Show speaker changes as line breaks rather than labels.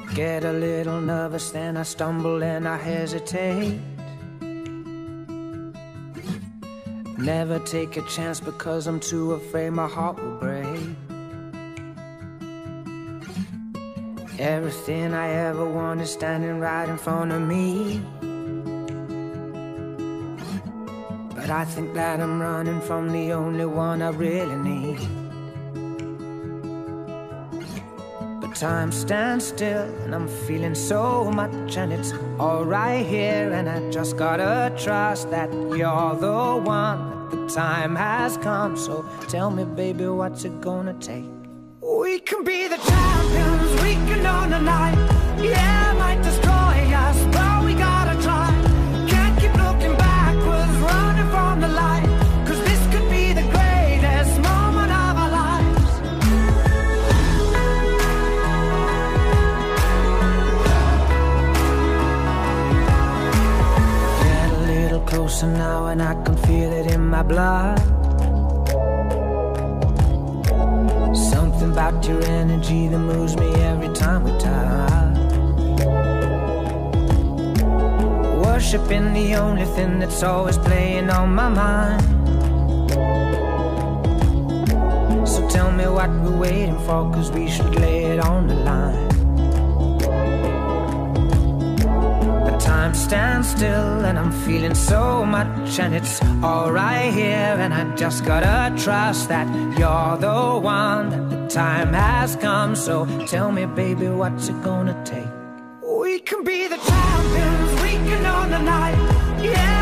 Get a little nervous, then I stumble and I hesitate. Never take a chance because I'm too afraid my heart will break. Everything I ever want is standing right in front of me, but I think that I'm running from the only one I really need. But time stands still and I'm feeling so much, and it's all right here, and I just gotta trust that you're the one. The time has come, so tell me, baby, what's it gonna take? We can be the champions, we can own the night. Yeah, it might destroy us, but we gotta try. Can't keep looking backwards, running from the light, 'cause this could be the greatest moment of our lives. Get a little closer now and I can feel it in my blood. Something about your energy that moves me every time we touch. Worshiping the only thing that's always playing on my mind. So tell me what we're waiting for, 'cause we should lay it on the line. But time stands still and I'm feeling so much, and it's all right here, and I just gotta trust that you're the one. The time has come, so tell me, baby, what's it gonna take? We can be the champions, we can own the night. Yeah.